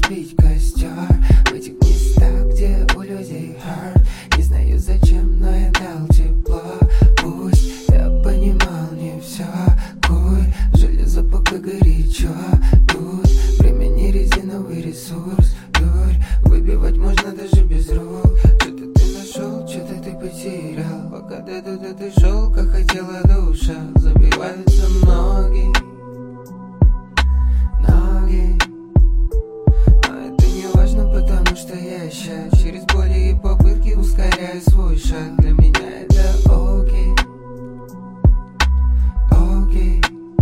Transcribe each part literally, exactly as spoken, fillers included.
разбить костер. В этих местах, где у людей hurt. Не знаю зачем, но я дал тепло. Пусть я понимал не все. Куй, железо пока горячо. Тут время не резиновый ресурс. Дурь, выбивать можно даже без рук. Что-то ты нашел, что-то ты потерял. Пока ты туда ты шел, как хотела душа. Забиваются ноги, ноги. Но это не важно, потому что я щас через боли и попытки ускоряю свой шаг. Для меня это окей, окей.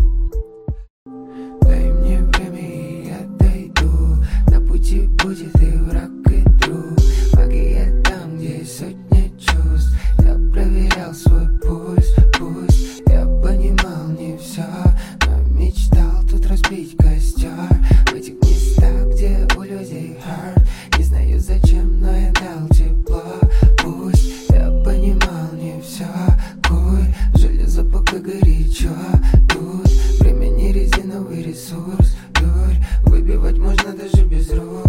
Дай мне время и я дойду. На пути будет и враг, и друг. Магия там, где есть сотня чувств. Я проверял свой пульс, пусть я понимал не все, но мечтал тут разбить костер. В этих местах, где у людей hurt. Не знаю зачем, но я дал тепло. Пусть я понимал не все. Куй, железо пока горит.